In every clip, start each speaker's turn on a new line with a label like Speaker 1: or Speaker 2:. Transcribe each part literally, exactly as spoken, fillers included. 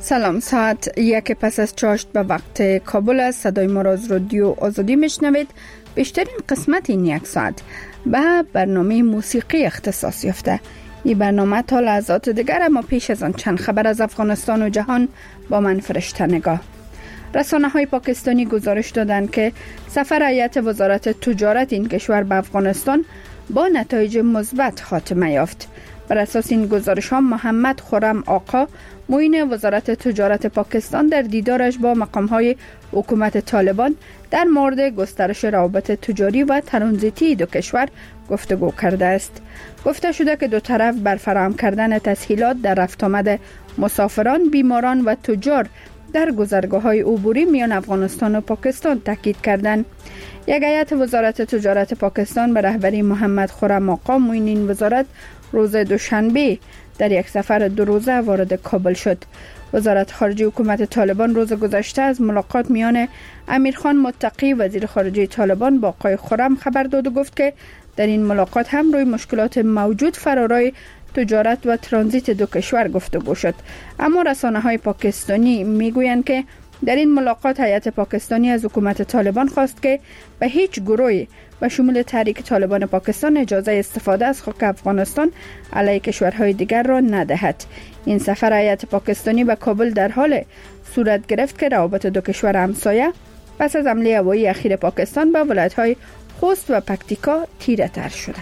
Speaker 1: سلام، ساعت یک پس از چاشت به وقت کابل است. صدای ما را از رادیو آزادی میشنوید. بیشترین قسمت این یک ساعت به برنامه موسیقی اختصاص یافته. این برنامه تا لحظات دیگر، اما پیش از آن چند خبر از افغانستان و جهان با من فرشته نگاه. رسانه های پاکستانی گزارش دادند که سفر هیئت وزارت تجارت این کشور به افغانستان با نتایج مثبت خاتمه یافت. بر اساس این گزارش ها، محمد خرم آقا، معین وزارت تجارت پاکستان، در دیدارش با مقام های حکومت طالبان در مورد گسترش روابط تجاری و ترانزیتی دو کشور گفتگو کرده است. گفته شده که دو طرف بر فراهم کردن تسهیلات در رفت آمد مسافران، بیماران و تجار در گذرگاه‌های عبوری میان افغانستان و پاکستان تاکید کردند. یک هیئت وزارت تجارت پاکستان به رهبری محمد خرم آقا، معین این وزارت، روز دوشنبه در یک سفر دو روزه وارد کابل شد. وزارت خارجه حکومت طالبان روز گذشته از ملاقات میان امیرخان متقی، وزیر خارجه طالبان، با آقای خرم خبر داد و گفت که در این ملاقات هم روی مشکلات موجود فرارای تجارت و ترانزیت دو کشور گفتگو شد. اما رسانه‌های پاکستانی میگویند که در این ملاقات هیئت پاکستانی از حکومت طالبان خواست که به هیچ گروهی و شمول تحریک طالبان پاکستان اجازه استفاده از خاک افغانستان علیه کشورهای دیگر را ندهد. این سفر هیئت پاکستانی به کابل در حال صورت گرفت که روابط دو کشور همسایه پس از حمله هوایی اخیر پاکستان به ولایت‌های خوست و پکتیکا تیره تر شده.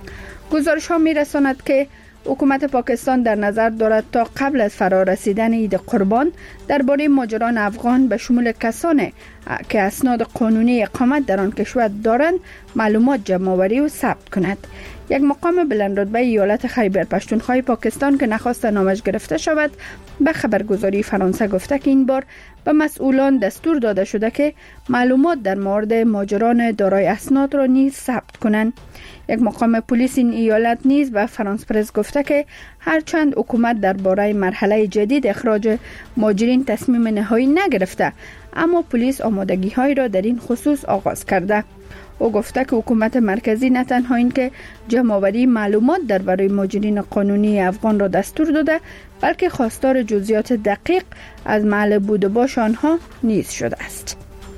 Speaker 1: گزارش ها می رساند که حکومت پاکستان در نظر دارد تا قبل از فرا رسیدن عید قربان درباره مهاجران افغان به شمول کسانی که اسناد قانونی اقامت در آن کشور دارند معلومات جمع‌آوری و ثبت کند. یک مقام بلندرتبه ایالت خیبر پشتونخوا پاکستان که نخواست نامش گرفته شود، به خبرگزاری فرانسه گفته که این بار به مسئولان دستور داده شده که معلومات در مورد مهاجران دارای اسناد را نیز ثبت کنند. یک مقام پلیس این ایالت نیز به فرانس پرس گفته که هرچند حکومت درباره مرحله جدید اخراج مهاجرین تصمیم نهایی نگرفته، اما پلیس آمادگی‌هایی را در این خصوص آغاز کرده. او گفته که حکومت مرکزی نه تنها این که جمع‌آوری معلومات درباره مهاجرین قانونی افغان را دستور داده، بلکه خواستار جزئیات دقیق از محل بود و باش آنها نیز شده است.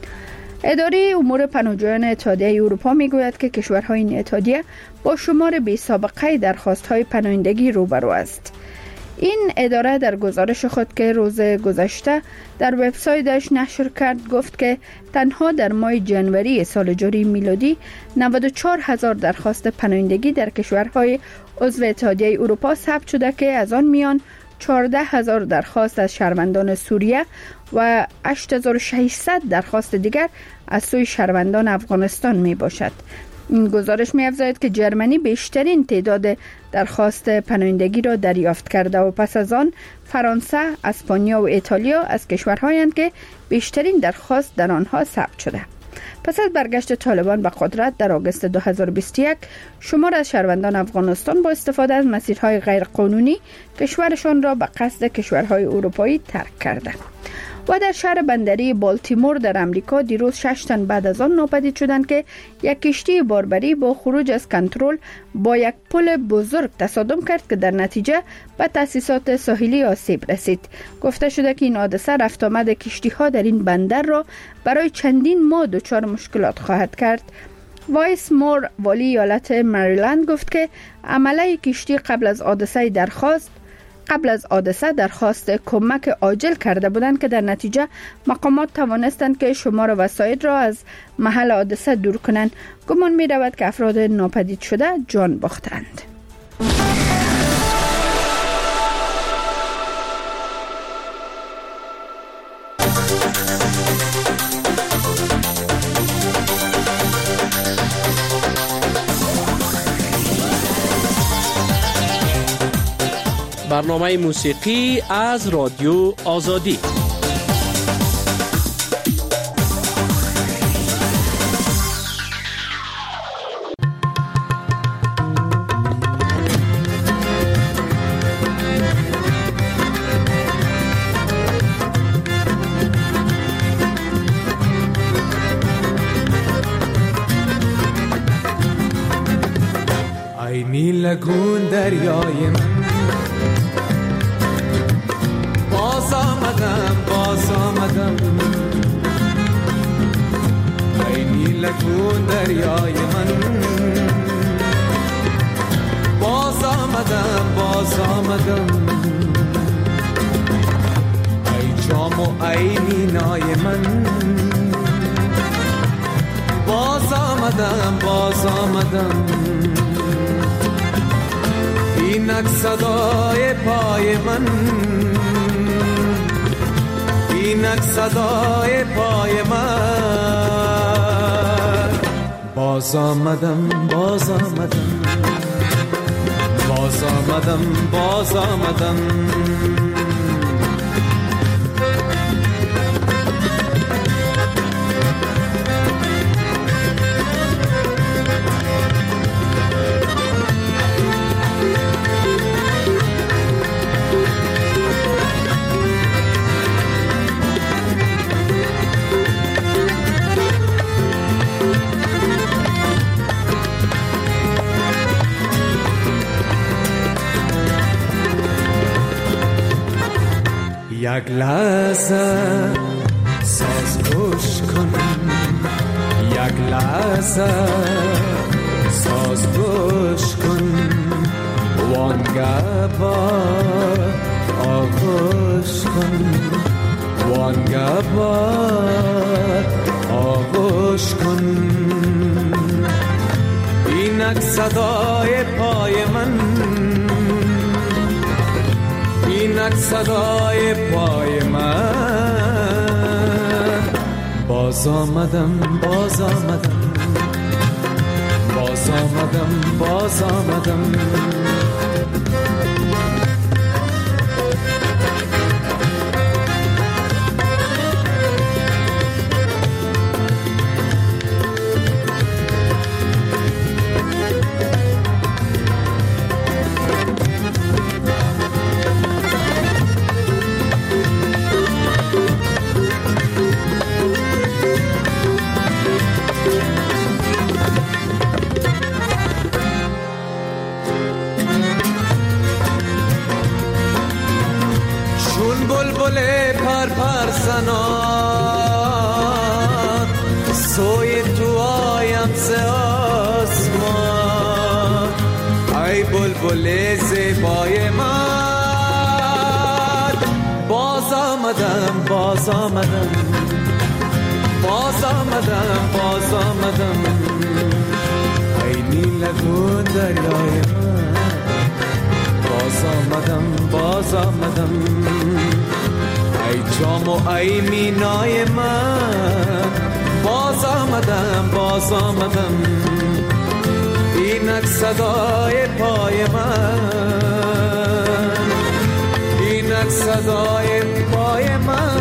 Speaker 1: اداره امور پناهجویان اتحادیه اروپا میگوید که کشورهای این اتحادیه با شمار بی سابقه درخواست‌های پناهندگی روبرو است. این اداره در گزارش خود که روز گذشته در وبسایتش نشر کرد گفت که تنها در ماه جنوری سال جاری میلادی نود و چهار هزار درخواست پناهندگی در کشورهای عضو اتحادیه اروپا ثبت شده که از آن میان چهارده هزار درخواست از شهروندان سوریه و هشت هزار و ششصد درخواست دیگر از سوی شهروندان افغانستان می باشد. این گزارش می افزاید که جرمنی بیشترین تعداد درخواست پناهندگی را دریافت کرده و پس از آن فرانسه، اسپانیا و ایتالیا از کشورهایند که بیشترین درخواست در آنها ثبت شده. پس از برگشت طالبان به قدرت در آگوست دو هزار و بیست و یک، شمار از شهروندان افغانستان با استفاده از مسیرهای غیرقانونی کشورشان را به قصد کشورهای اروپایی ترک کردند. و در شهر بندری بالتیمور در امریکا دیروز شش تن بعد از آن ناپدید شدند که یک کشتی باربری با خروج از کنترل با یک پل بزرگ تصادم کرد که در نتیجه به تأسیسات ساحلی آسیب رسید. گفته شده که این حادثه رفت آمد کشتی ها در این بندر را برای چندین ماه دچار مشکلات خواهد کرد. وایس مور، والی ایالت مریلند، گفت که عمله کشتی قبل از حادثه درخواست قبل از حادثه درخواست کمک عاجل کرده بودند که در نتیجه مقامات توانستند که شمار وسایل را از محل حادثه دور کنند. گمان می رود که افراد ناپدید شده جان باختند.
Speaker 2: برنامه موسیقی از رادیو آزادی.
Speaker 3: ای نیلگون دریای من، باز آمدم باز آمدم ای نیلگون دریای من باز آمدم باز آمدم ای جام و ای مینای من باز آمدم باز آمدم اینک صدای پای من اینک صدای پای من باز آمدم باز آمدم باز آمدم باز آمدم یک لحظه ساز گوش کن یک لحظه ساز گوش کن وانگه با آغوش کن وانگه با آغوش کن اینک صدای پای من اینک صدای پای من باز آمدم باز آمدم باز آمدم باز آمدم بلبل پر پر زنان سوی تو آیم ز آسمان ای بلبل زیبای من باز آمدم باز آمدم باز آمدم باز آمدم ای نیلگون دریای من باز آمدم باز آمدم ای جام و ای مینای من باز آمدم باز آمدم اینک صدای پای من اینک صدای پای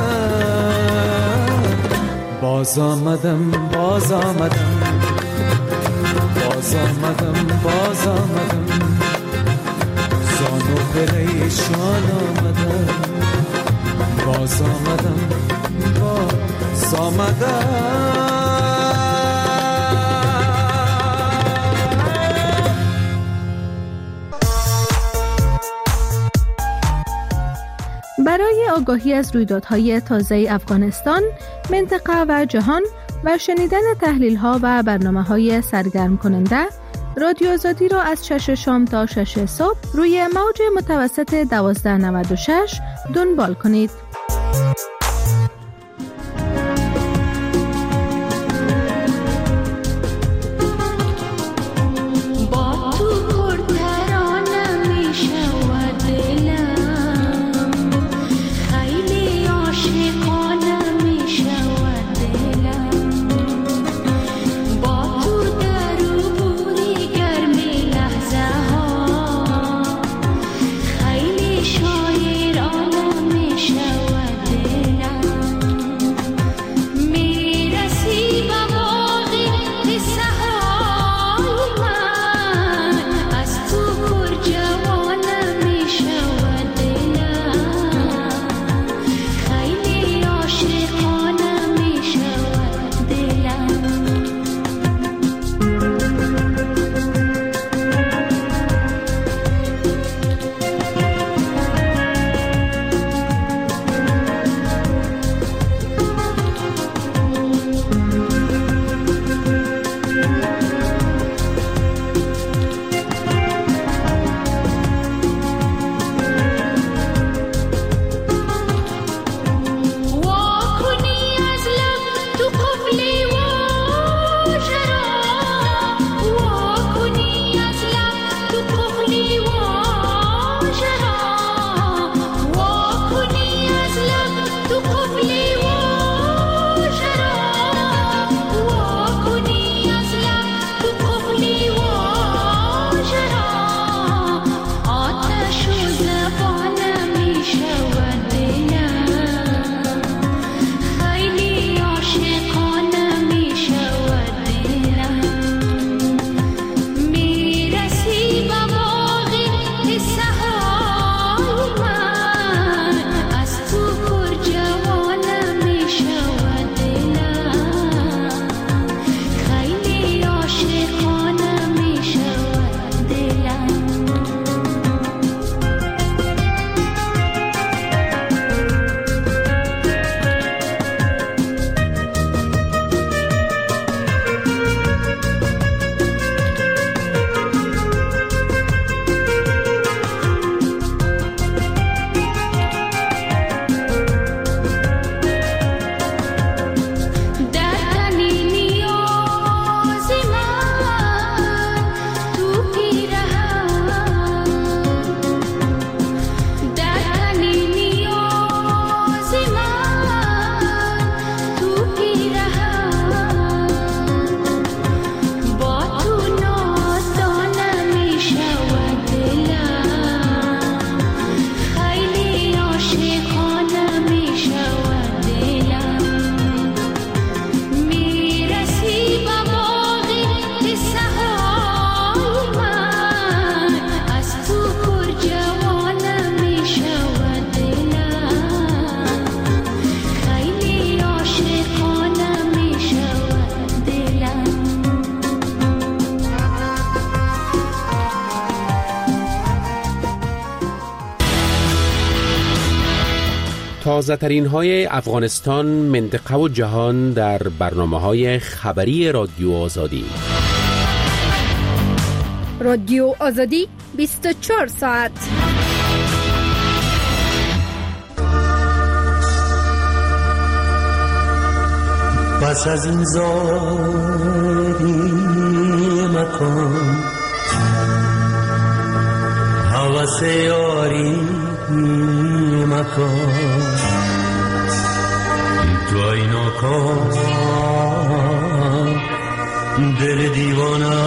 Speaker 3: من باز آمدم باز آمدم باز آمدم باز آمدم زانو پریشان آمدم باز آمدم باز آمدم
Speaker 4: برای آگاهی از رویدادهای تازه افغانستان، منطقه و جهان و شنیدن تحلیل‌ها و برنامه‌های سرگرم کننده، رادیو آزادی را از شش شام تا شش صبح روی موج متوسط دوازده نود و شش دنبال کنید.
Speaker 5: شایر عالم می شود تازه ترین های افغانستان، منطقه و جهان در برنامه های خبری رادیو آزادی.
Speaker 1: رادیو آزادی بیست و چهار ساعت.
Speaker 3: پس از این زاری مکن، حوث یاری مکن، تو اینا کن دل دیوانه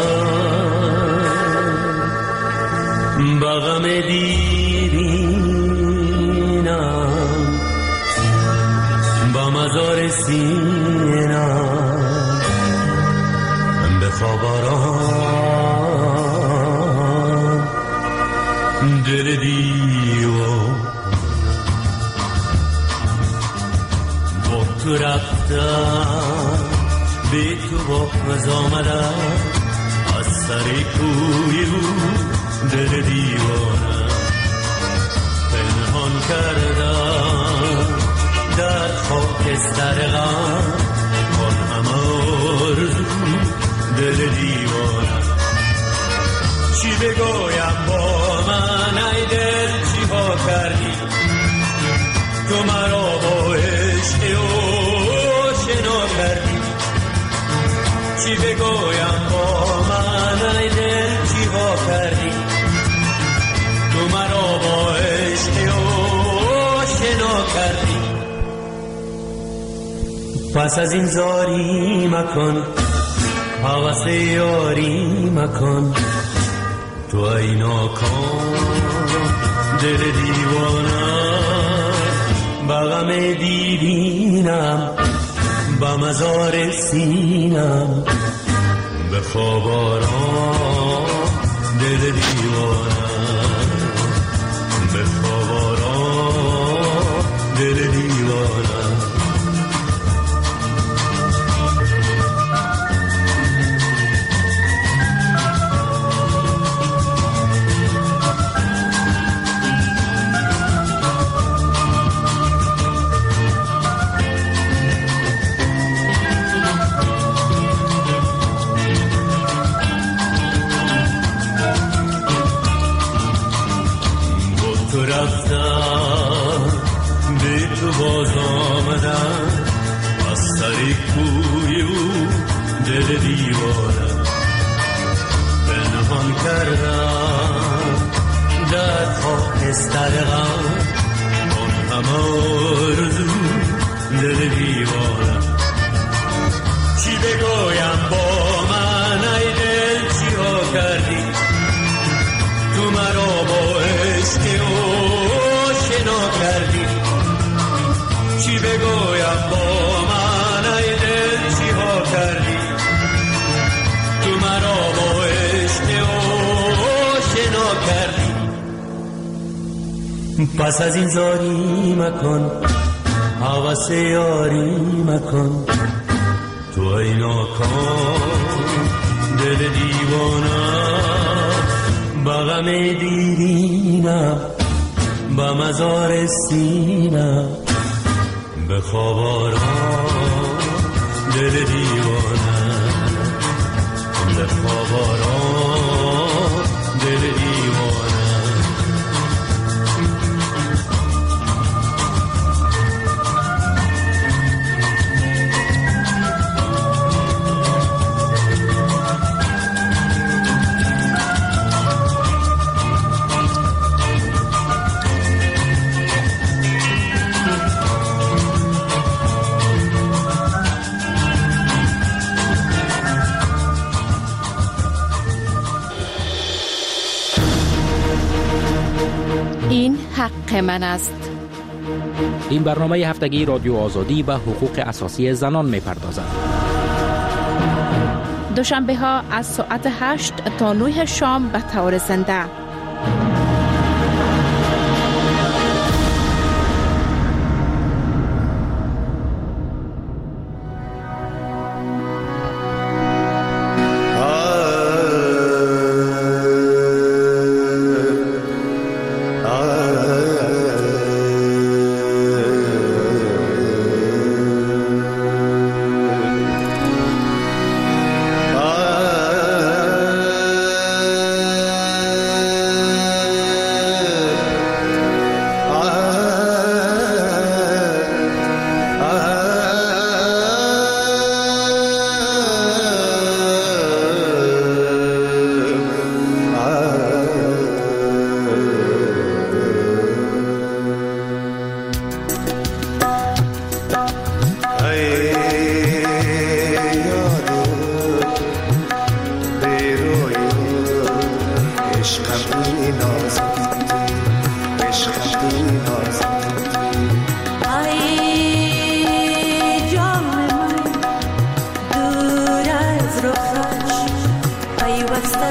Speaker 3: بغم دیرینم با مزار سینم بخواب آرام دل دیوان با تو رفتم به تو باز آمدم از سر کوی رو دل دیوانم پنهان کردم در خاکستر غم آن همه آرزو دل دیوانم چی بگویم با من ای دل چی ها کردی تو مرا با عشق آشنا کردی چی بگویم با من ای دل چی ها کردی تو مرا با عشق آشنا کردی پس از این زاری مکن حوث یاری مکن تو ای ناکام دل دیوانه بغم دیرینم با مزار سینم به خواب آرام دل دیوانه به خواب آرام دل دیوانه باز آمدم از سر کوی او دل دیوانه پنهان کردم در خاکستر غم آن همه آرزو دل دیوانه چی بگویم با من ای دل چی ها کردی تو مرا با عشق آشنا کردی چی بگویم با من ای دل چی ها کردی تو مرا با عشق آشنا کردی پس از این زاری مکن حوث یاری مکن تو ای ناکام دل دیوانه بغم دیرینم با مزار سینم به خواب آرام دل دیوانه به خواب آرام دل دیوانه
Speaker 6: این حق من است.
Speaker 2: این برنامه هفتگی رادیو آزادی به حقوق اساسی زنان می‌پردازد.
Speaker 6: دوشنبه ها از ساعت هشت تا نه شام به طور زنده.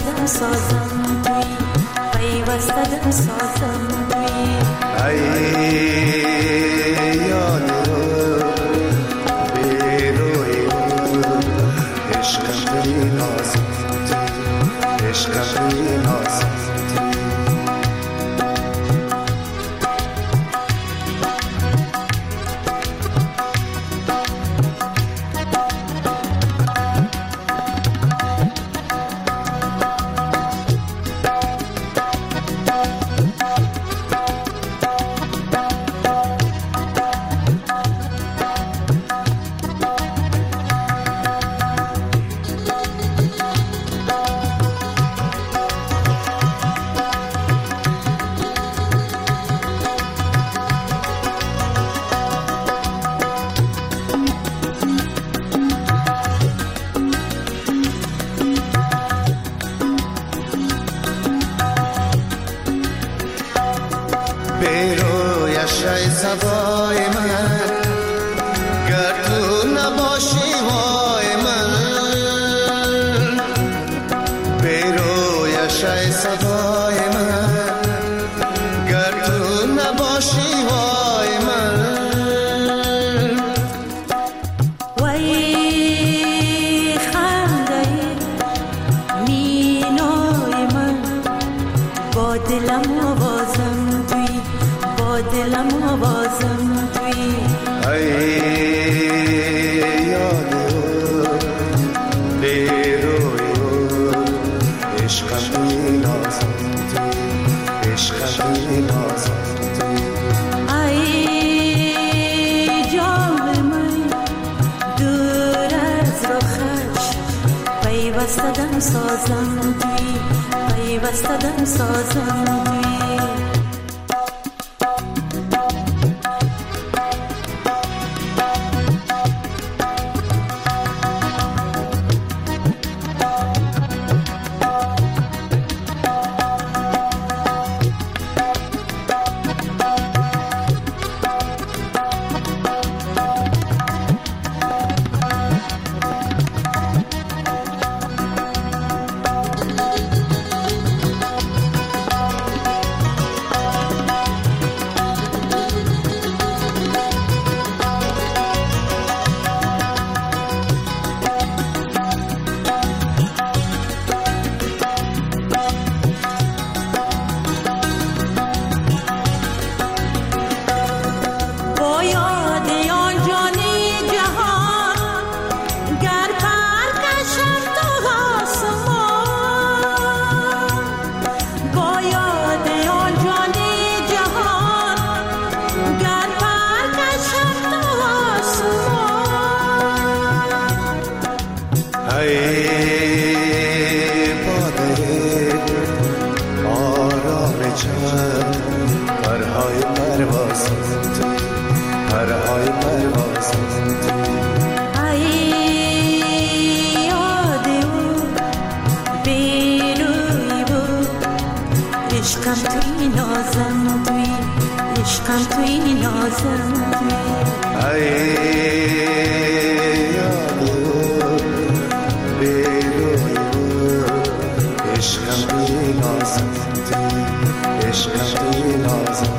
Speaker 7: پیوستدم سازم توی پیوستدم سازم توی ای یاد بیروی عشق توی نازم توی عشق توی نازم سوای من گر تو نباشی وای من بیرویش ای سوای من گر تو نباشی وای من وای خنده مینای من با دلم آوازم توی با دلم آوازم توی ای یادو بیروی عشق توی نازم توی عشق توی نازم توی ای جان من دور از رخش پیوستدم سازم توی پیوستدم سازم توی عشقم توی نازم توی عشقم توی نازم توی ای یادو بیروی عشقم توی نازم توی عشقم توی نازم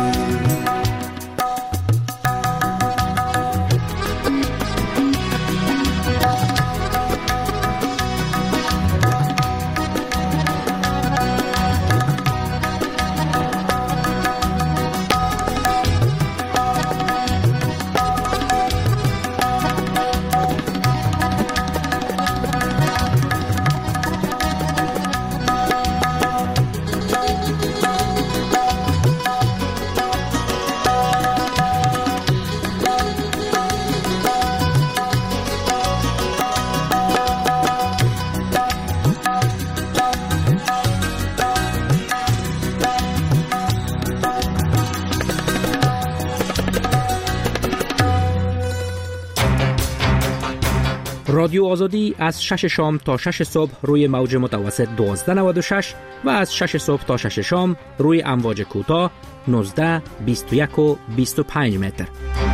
Speaker 2: رادیو آزادی از شش شام تا شش صبح روی موج متوسط دوازده نود و شش و از شش صبح تا شش شام روی امواج کوتاه نوزده بیست و یک و بیست و پنج متر.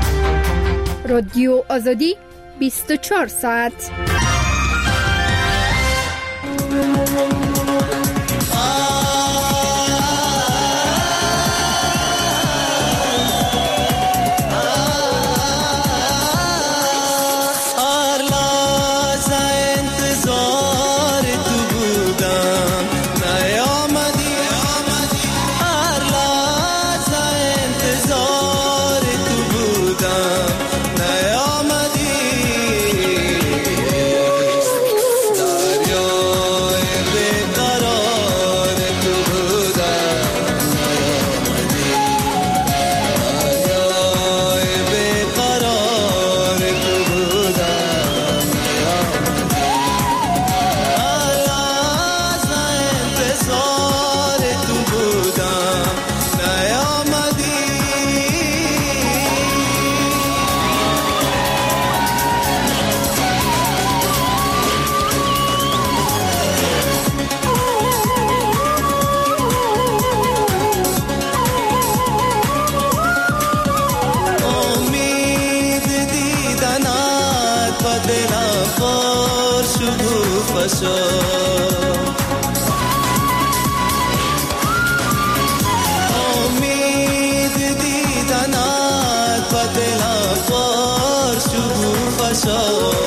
Speaker 1: رادیو آزادی بیست و چهار ساعت.
Speaker 3: باشو امید دیدنت با دلم پر شکوفه شد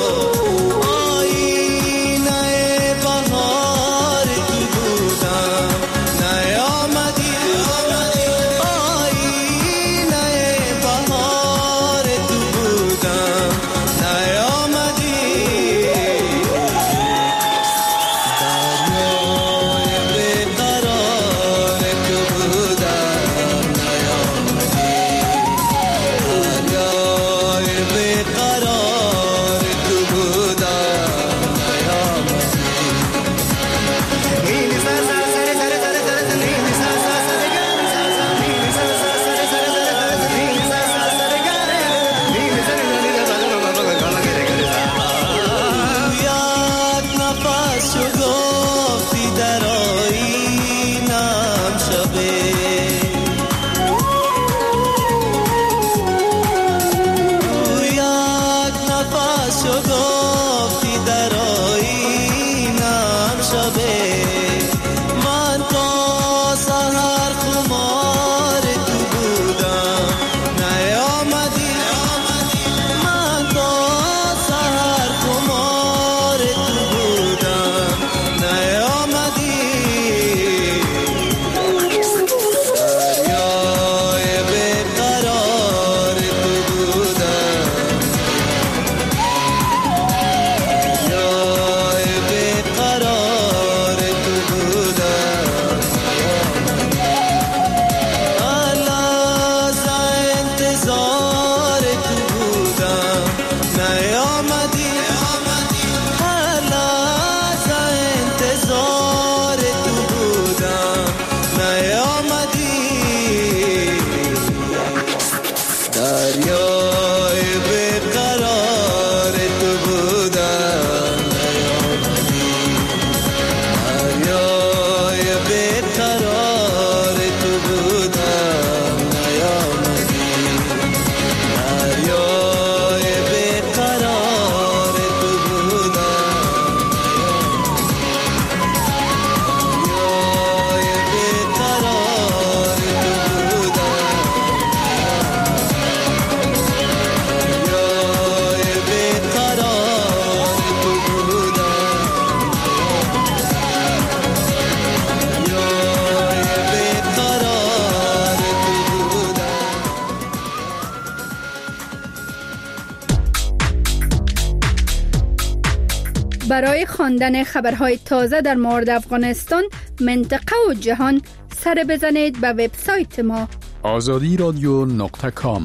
Speaker 1: برای خواندن خبرهای تازه در مورد افغانستان، منطقه و جهان سر بزنید به وبسایت ما
Speaker 8: آزادی رادیو نقطه کام.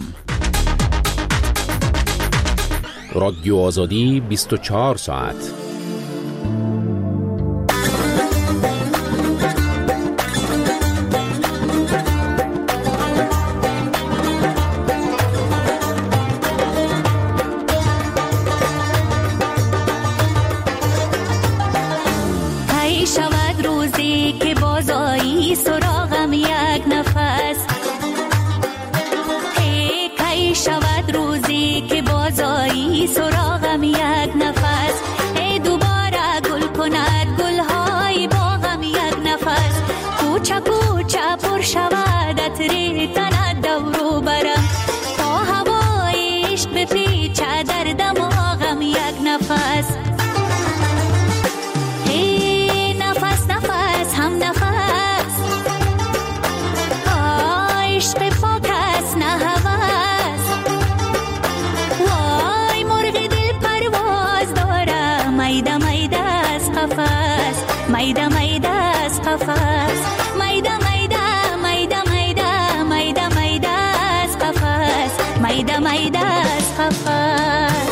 Speaker 5: رادیو آزادی بیست و چهار ساعت.
Speaker 9: شود روزی که بازایی سراغم یک نفس، هی کی شود روزی که بازایی سراغم یک نفس، ای دوباره گل کند گلهای باغم یک نفس، کوچه کوچه پر شود عطر تند دورو برم، تا هوای عشق بپیچه در دماغم یک نفس، هم نفس عشق پاک است نه هوس، وای مرغ دل پرواز داره، میده میده از قفس، میده میده از قفس، میده میده میده میده میده میده از قفس، میده میده از قفس.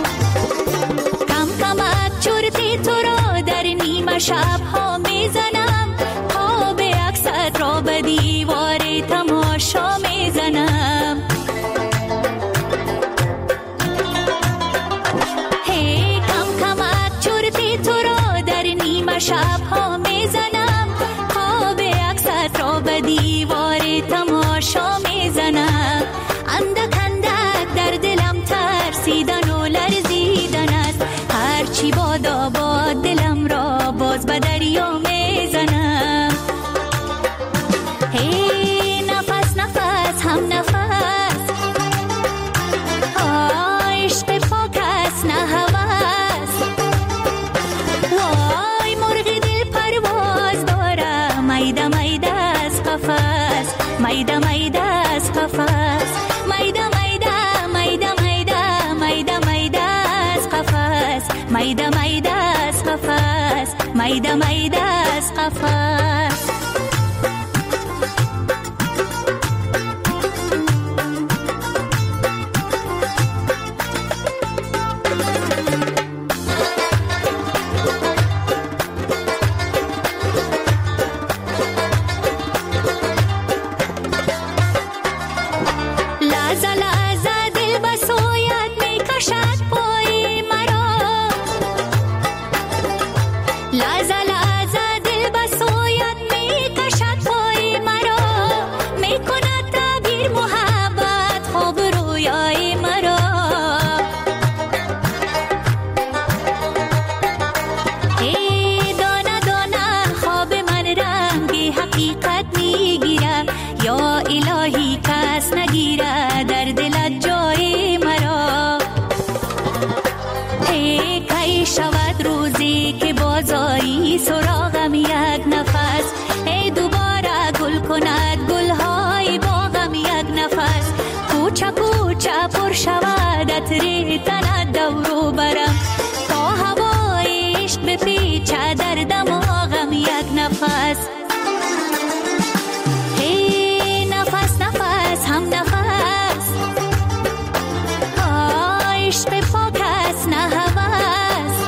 Speaker 9: شب ها میزنم میده میده از قفس. سراغم یک نفس، ای دوباره گل کند گلهای باغم یک نفس. کوچه کوچه پر شود عطر تنت دورو برم، تا هوای عشق بپیچه در دماغم یک نفس. ای نفس نفس هم نفس، عشق پاک است نه هوس.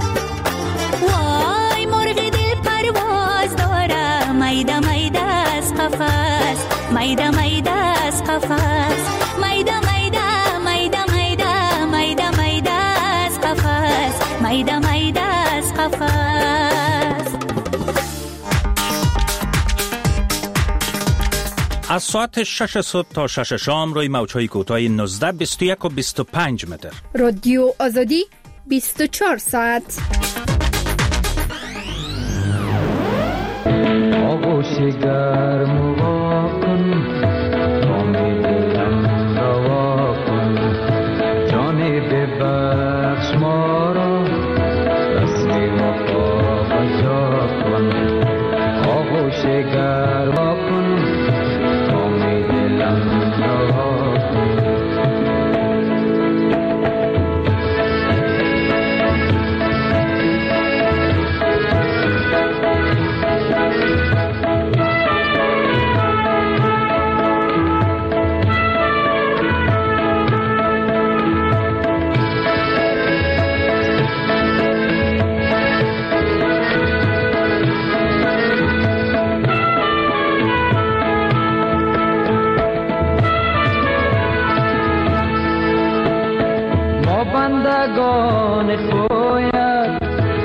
Speaker 9: وای مرغ دل پرواز داره، میده میده از قفس، میده میده از قفس، میده میده میده میده میده میده از قفس، میده میده از قفس.
Speaker 10: از ساعت شش صبح تا شش شام روی موج‌های کوتاه نوزده، بیست و یک و بیست و پنج متر.
Speaker 1: رادیو آزادی بیست و چهار ساعت.
Speaker 3: آغوش گرم و واکن، نام دلم روا کن، جان ببخش ما را، رسم وفا بجا کن. آغوش گرم واکن، نام دلم روا کن. بندگان خویت،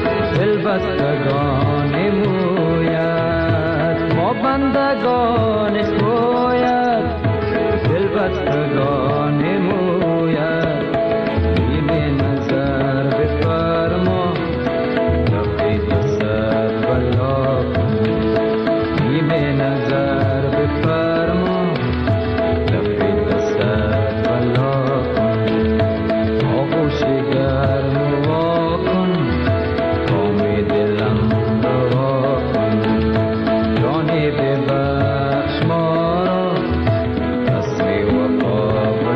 Speaker 3: دلبستگان مویت. ما بندگان خویت، دلبستگان مویت. نیمه نظر بفرما، تفید سر بلا کن. نیمه نظر بفرما، تفید سر بلا کن. آغوش گرم واکن، کام دلم روا کن. جان ببخش ما را، رسم وفا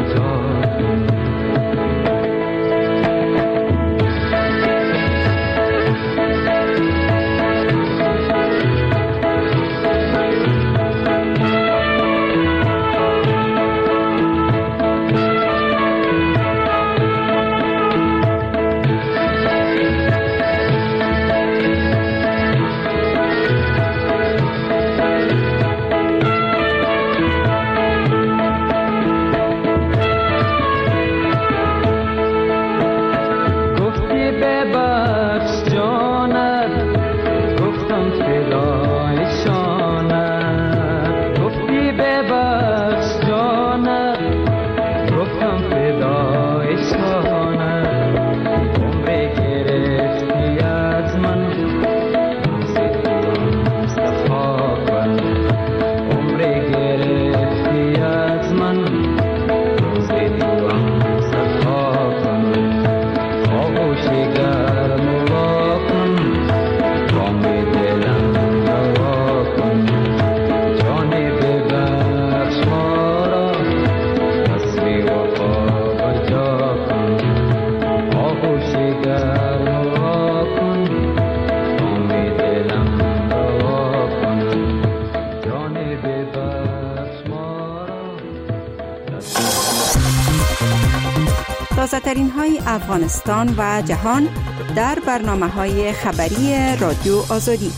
Speaker 11: تازه ترین های افغانستان و جهان در برنامه های خبری رادیو آزادی.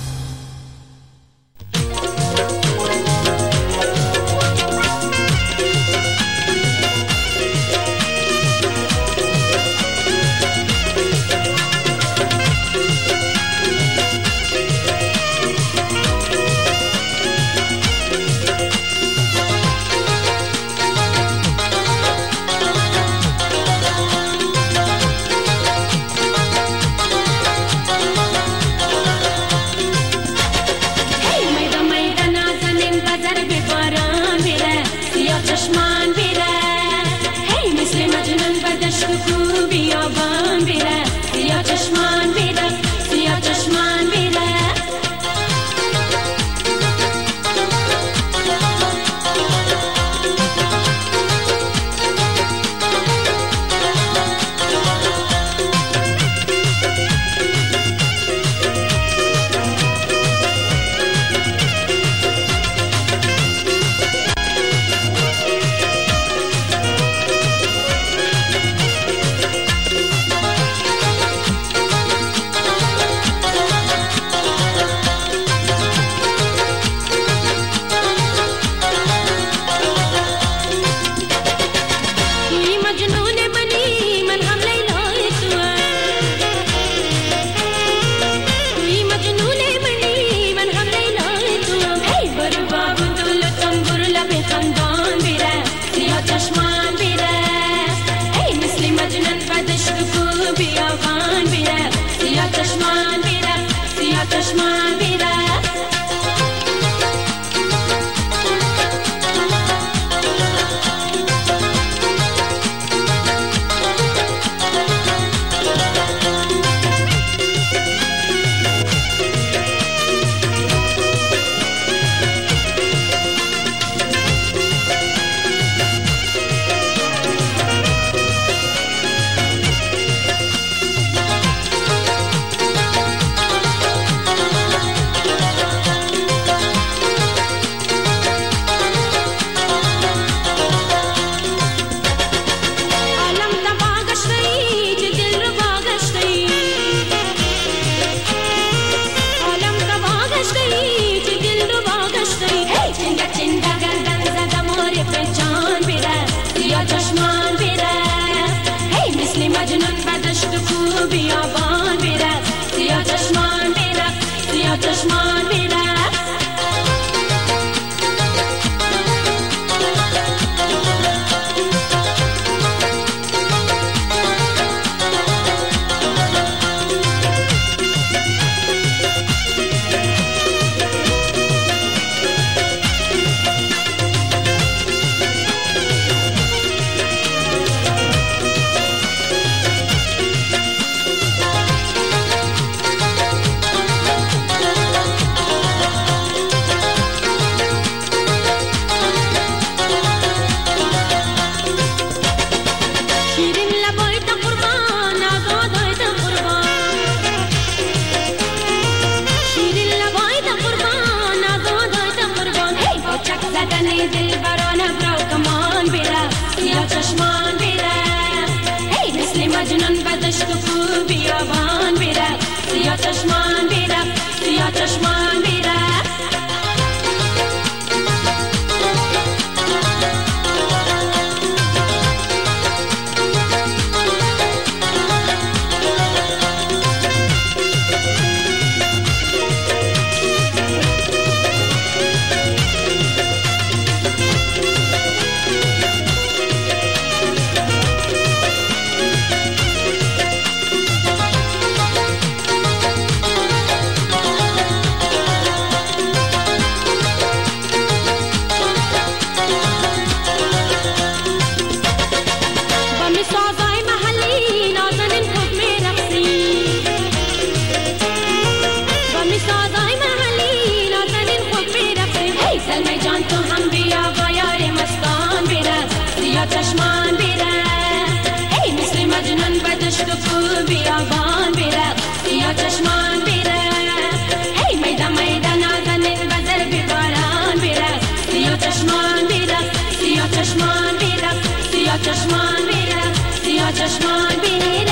Speaker 9: دنیا چشمان بینه.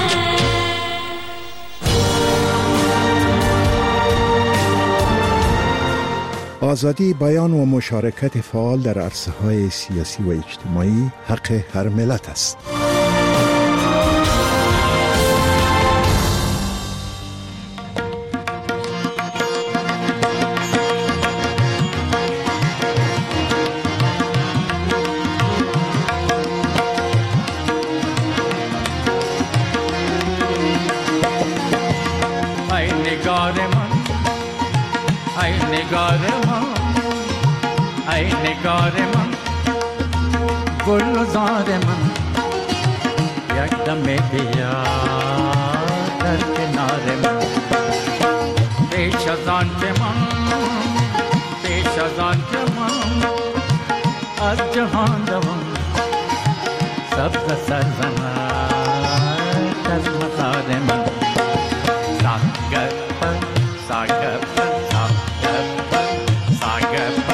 Speaker 12: آزادی بیان و مشارکت فعال در عرصه‌های سیاسی و اجتماعی حق هر ملت است.
Speaker 13: ای نگار من گلزار من یک دم بیا در کنار من پیش از آن که من پیش از آن که من از جهان دوم سبز سرزند از مزار من ساگر پر ساگر پر ساگر پر ساگر پر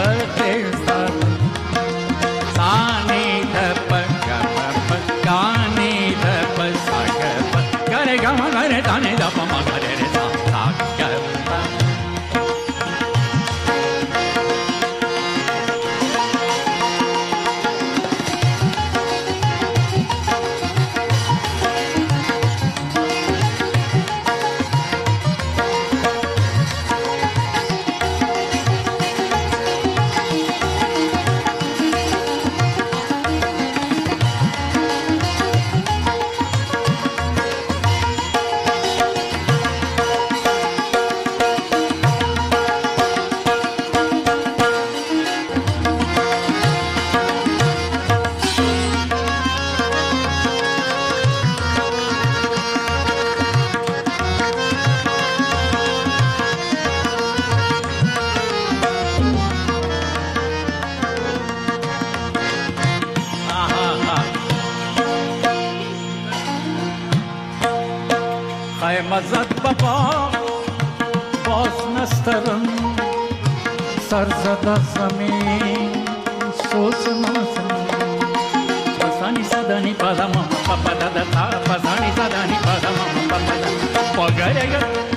Speaker 13: مزد بابا باز نسترم سر زده زمین سوز نازم پسانی زدنی پدم پپا دادا تا پسانی زدنی پدم پپا دادا پگرگا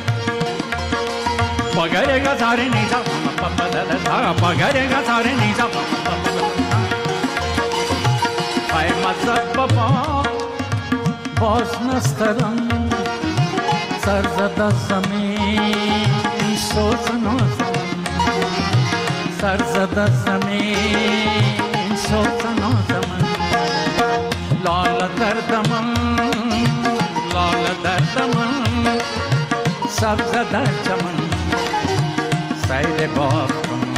Speaker 13: پگرگا ساری نیزا پپا دادا تا پگرگا ساری نیزا پپا دادا ای مزد بابا باز نسترم سر زده زمین سوز نازم سر زده زمین سوز نازم لال دردم لال دردم سبز در چمن سیر باغ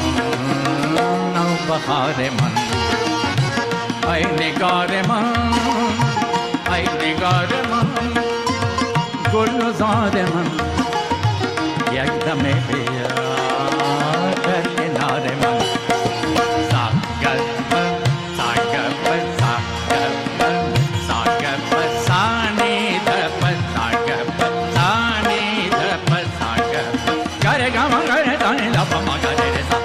Speaker 13: نو بهار من ای نگار من ای نگار من گلزار من یک دم بیا در کنار من ساگر پر ساگر پر ساگر پر ساگر پر سانی در پر ساگر پر سانی در پر ساگر گره گم گره دانی لپا ما گره ساگر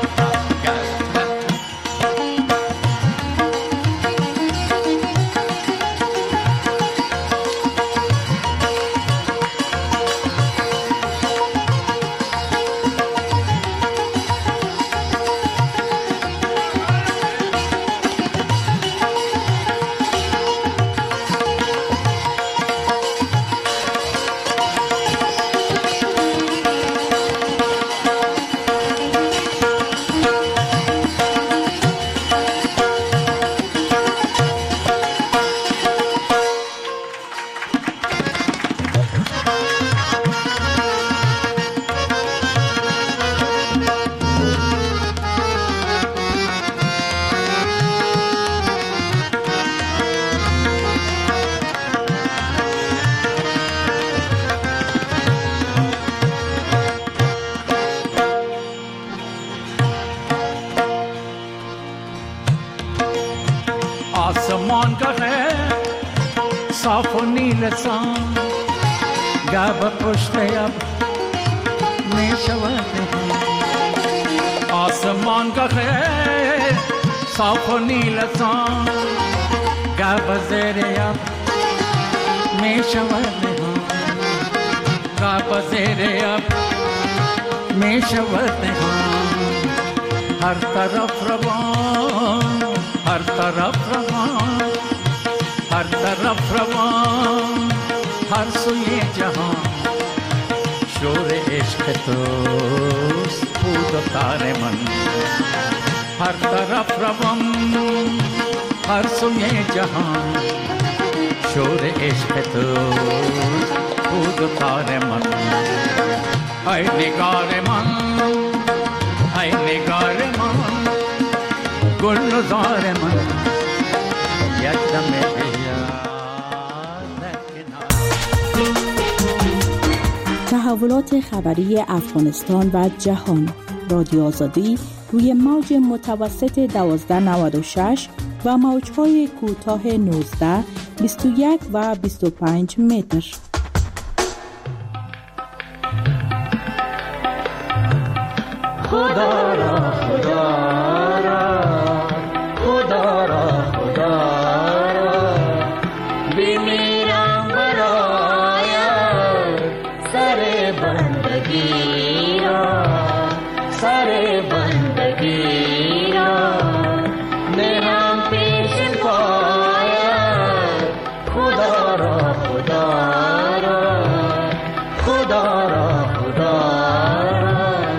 Speaker 13: آسمان کا ہے صاف و نیل سان گاب پشت اب میں شوات ہیں آسمان کا ہے صاف و نیل سان گاب زیر اب می شود نهان کعبه زیر اب می شود نهان هر طرف روان هر طرف روان هر طرف روان هر سوی جهان شور عشق توست بود و تار من هر طرف روان هر سوی جهان شور عشق توست بود و تار من ای نگار من ای نگار من گل نزار من یک دم
Speaker 14: تحولات خبری افغانستان و جهان رادیو آزادی روی موج متوسط دوازده نود و شش و موج‌های کوتاه نوزده، بیست و یک و بیست و پنج متر.
Speaker 3: خدا را خدا را خدا را خدا را بمیرم برای سر بندگی را سر بندگی را نرم پیش پایت خدا را خدا را خدا را خدا را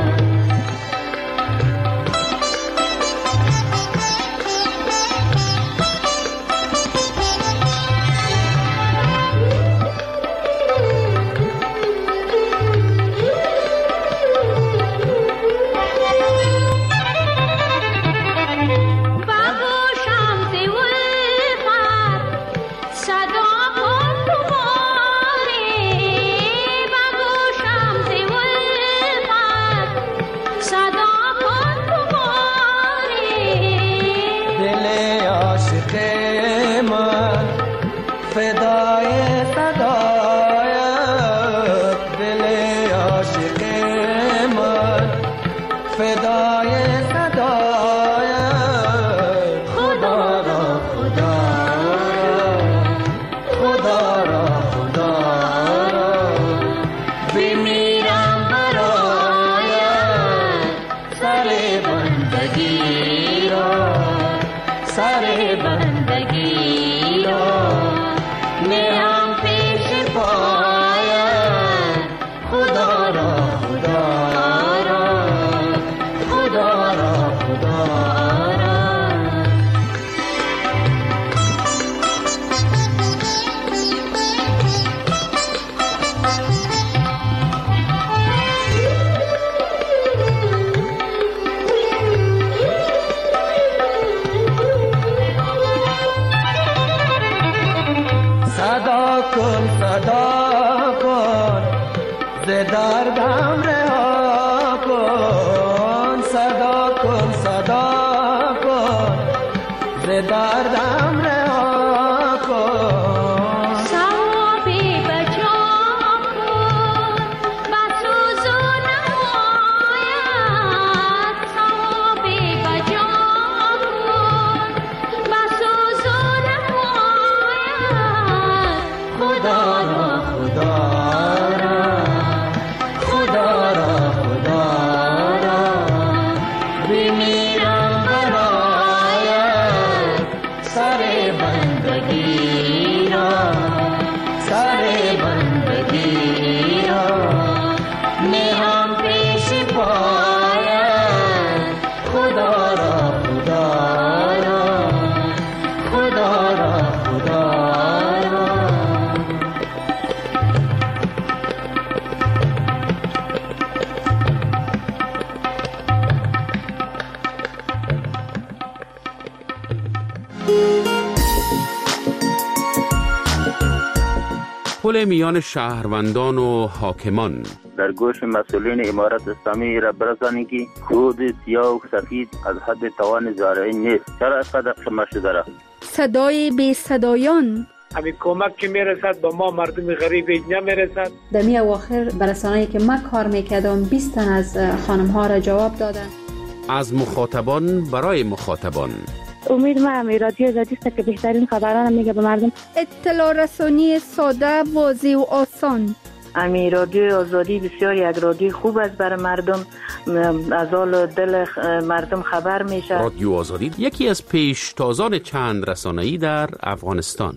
Speaker 5: پل میان شهروندان و حاکمان.
Speaker 15: در گوش مسئولین امارت اسلامی را برسانید که خود سیاه و سفید از حد توان زارعی نیست. چرا اینقدر قمه شده را؟
Speaker 1: صدای بی صدایان.
Speaker 16: همین کمک که میرسد به ما مردم غریب نمیرسد.
Speaker 17: در می اواخر برسانه‌ای که ما کار میکردم بیست تن از خانم ها را جواب دادن.
Speaker 5: از مخاطبان برای مخاطبان.
Speaker 18: امید ما هم رادیو آزادی است که بهترین خبران میگه به مردم.
Speaker 1: اطلاع رسانی ساده، واضح و آسان.
Speaker 19: امی رادیو آزادی بسیار یک رادیو خوب است برای مردم، از حال دل مردم خبر میشه.
Speaker 5: رادیو آزادی یکی از پیشتازان چند رسانه‌ای در افغانستان.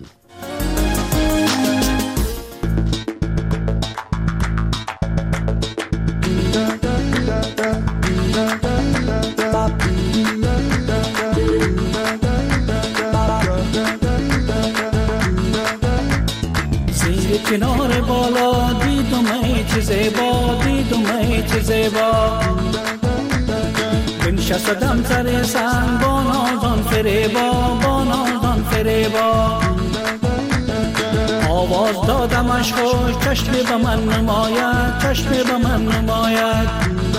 Speaker 20: کنار بالا دیدم ای چه زیبا، دیدم ای چه زیبا، بنشستم سر سنگ با نازان فریبا، با نازان فریبا، آواز دادمش خوش چشم به من نماید، چشم به من نماید،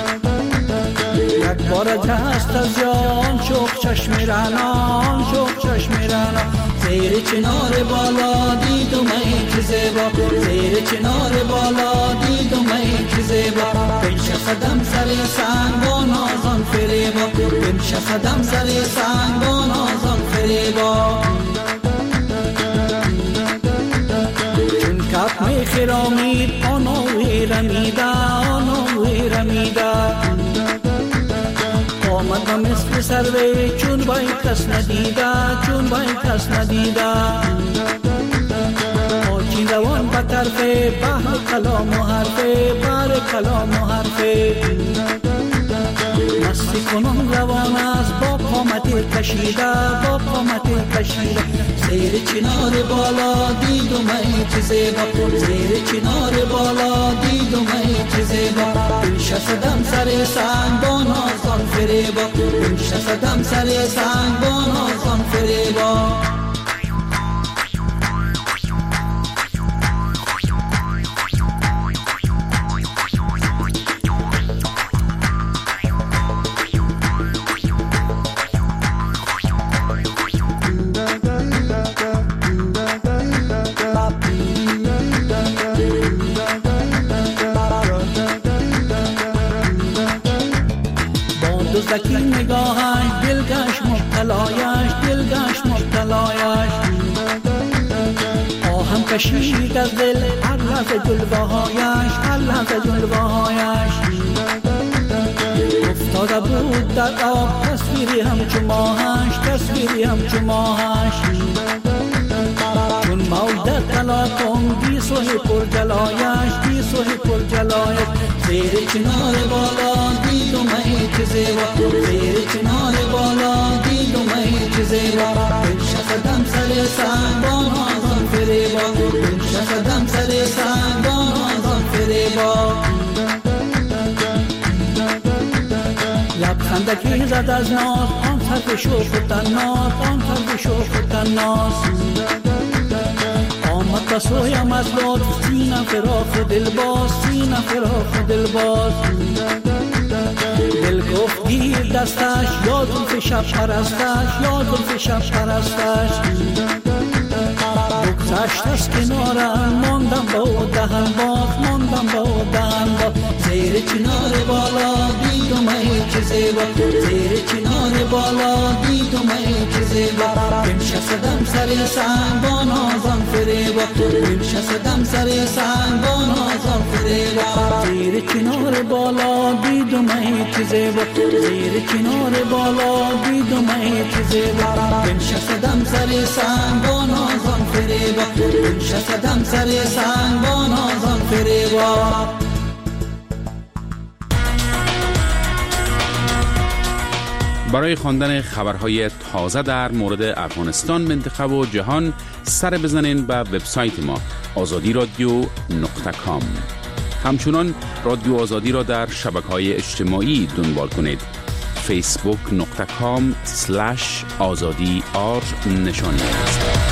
Speaker 20: یک بار دست از یان شوق چشم رنان، شوق چشم رنان، زیر چنار بالا دیدم ای چه زیبا، زیر چنار بالا دیدم ای چه زیبا، بنشستم سر سنگ با نازان فریبا، بنشستم سر سنگ با نازان فریبا، چون کف می خرامید آنوی رمیده، آنوی رمیده، آمد مثل سروی چون بای کس ندیده، چون بای کس ندیده، آچین روان به طرف بحر کلام و حرفه، بحر کلام و حرفه، مستی کنون روان است با قامت کشیده، با قامت کشیده، زیر چنار بالا دیدم ای چه زیبا، زیر چنار بالا دیدم ای چه زیبا، بنشستم سر سنگ با نازان فریبا، بنشستم سر سنگ با نازان فریبا، دزدکی نگاهش دلگش مبتلایش، دلگش مبتلایش، آهم کشید از دل هر لحظه جلوهایش، هر لحظه جلوهایش، افتاده بود در آب تصویری همچو ماهش، تصویری همچو ماهش، چون موج در تلاطم بی سوی پر جلایش، بی سوی پر جلایش، زیر چنار بالا دیدم ای چه زیبا، زیر چنار بالا دیدم ای چه زیبا، بنشستم سر سنگ با نازان فریبا، بنشستم سر سنگ با نازان فریبا، لبخندکی زد از ناز آن طرف شوق و طناز، آن طرف شوق و طناز، آمد تا سویم از لطف سینم فراق و دلباز، سینم فراق و دلباز، دل گفت گیر دستش یا زلف شب پرستش، یا زلف شب پرستش، بگذشت از کنارم ماندم با او دهن باز، ماندم با او دهن باز، زیر چنار بالا دیدم ای چه زیبا، زیر چنار بالا دیدم ای چه زیبا، بنشستم سر سنگ با نازان فریبا، بنشستم سر سنگ با نازان فریبا، زیر چنار بالا دیدم ای چه زیبا، زیر چنار بالا دیدم ای چه زیبا، بنشستم سر سنگ با نازان فریبا، بنشستم سر سنگ با نازان فریبا.
Speaker 5: برای خواندن خبرهای تازه در مورد افغانستان، منطقه و جهان سر بزنین به وبسایت ما آزادی رادیو نقطه کام. همچنان رادیو آزادی را در شبکه‌های اجتماعی دنبال کنید. فیسبوک نقطه کام سلش آزادی آر نشانی است.